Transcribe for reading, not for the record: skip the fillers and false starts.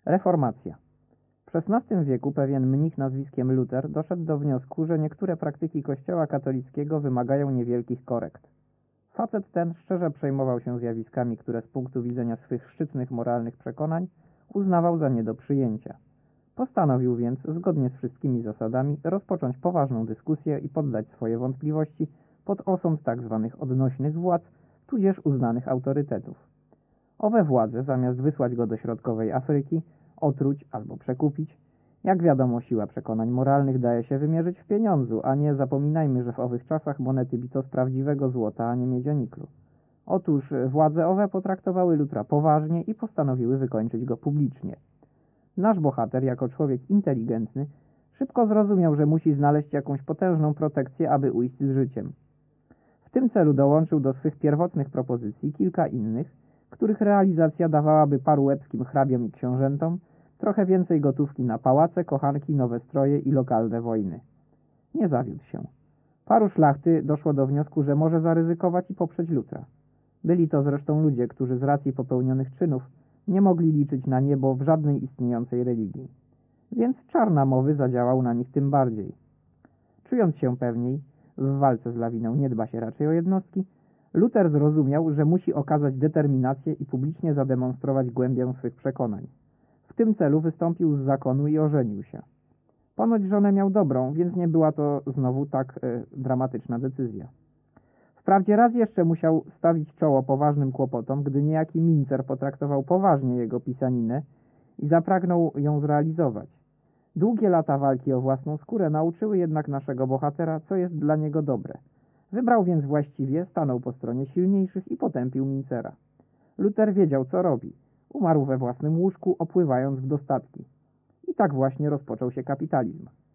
Reformacja. W XVI wieku pewien mnich nazwiskiem Luter doszedł do wniosku, że niektóre praktyki Kościoła katolickiego wymagają niewielkich korekt. Facet ten szczerze przejmował się zjawiskami, które z punktu widzenia swych szczytnych moralnych przekonań uznawał za nie do przyjęcia. Postanowił więc, zgodnie z wszystkimi zasadami, rozpocząć poważną dyskusję i poddać swoje wątpliwości pod osąd tzw. odnośnych władz, tudzież uznanych autorytetów. Owe władze, zamiast wysłać go do środkowej Afryki, otruć albo przekupić, jak wiadomo, siła przekonań moralnych daje się wymierzyć w pieniądzu, a nie zapominajmy, że w owych czasach monety bito z prawdziwego złota, a nie miedzianiklu. Otóż władze owe potraktowały Lutra poważnie i postanowiły wykończyć go publicznie. Nasz bohater, jako człowiek inteligentny, szybko zrozumiał, że musi znaleźć jakąś potężną protekcję, aby ujść z życiem. W tym celu dołączył do swych pierwotnych propozycji kilka innych, których realizacja dawałaby paru łebskim hrabiom i książętom trochę więcej gotówki na pałace, kochanki, nowe stroje i lokalne wojny. Nie zawiódł się. Paru szlachty doszło do wniosku, że może zaryzykować i poprzeć Lutra. Byli to zresztą ludzie, którzy z racji popełnionych czynów nie mogli liczyć na niebo w żadnej istniejącej religii. Więc czar namowy zadziałał na nich tym bardziej. Czując się pewniej, w walce z lawiną nie dba się raczej o jednostki, Luter zrozumiał, że musi okazać determinację i publicznie zademonstrować głębię swych przekonań. W tym celu wystąpił z zakonu i ożenił się. Ponoć żonę miał dobrą, więc nie była to znowu tak dramatyczna decyzja. Wprawdzie raz jeszcze musiał stawić czoło poważnym kłopotom, gdy niejaki Mincer potraktował poważnie jego pisaninę i zapragnął ją zrealizować. Długie lata walki o własną skórę nauczyły jednak naszego bohatera, co jest dla niego dobre. Wybrał więc właściwie, stanął po stronie silniejszych i potępił Mincera. Luter wiedział, co robi. Umarł we własnym łóżku, opływając w dostatki. I tak właśnie rozpoczął się kapitalizm.